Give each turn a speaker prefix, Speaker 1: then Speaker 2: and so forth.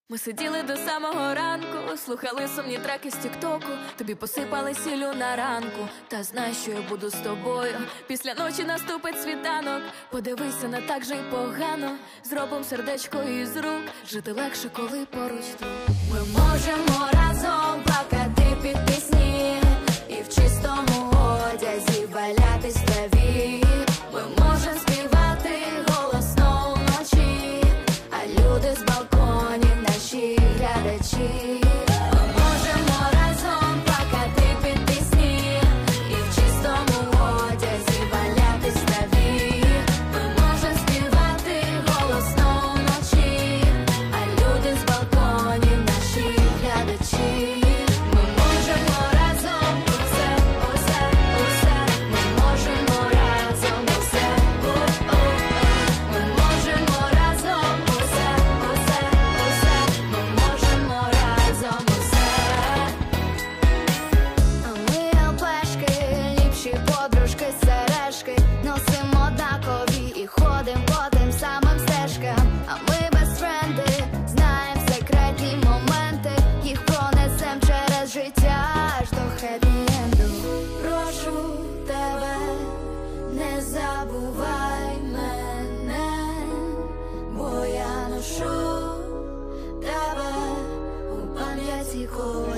Speaker 1: Ми сиділи до самого ранку, слухали сумні треки з тіктоку. Тобі посипали сіллю на ранку. Та знай, що я буду з тобою. Після ночі наступить світанок. Подивися, не так же й погано. Зробим сердечко із рук. Жити легше, коли поруч ти. Ми можемо разом плакати під пісні і в чистому одязі валятись в траві. Ми можемо співати голосно вночі, а люди з балконів наші глядачі. Ми можемо разом плакати під пісні і в чистому одязі валятись в траві. Ми можемо співати голосно вночі, а люди з балконів наші глядачі. Ми можемо разом усе, усе, усе. Ми можемо разом усе, ми можемо разом усе, усе, усе. Ми можемо разом усе. А ми алпешки, ліпші подружки, сережки. Носимо однакові і ходим по тим самим стежкам. А ми бестфренди, знаєм секретні моменти. Їх пронесем через життя аж до хеппі-енду. Прошу тебе, не забувай мене, бо я ношу тебе у пам'яті кожен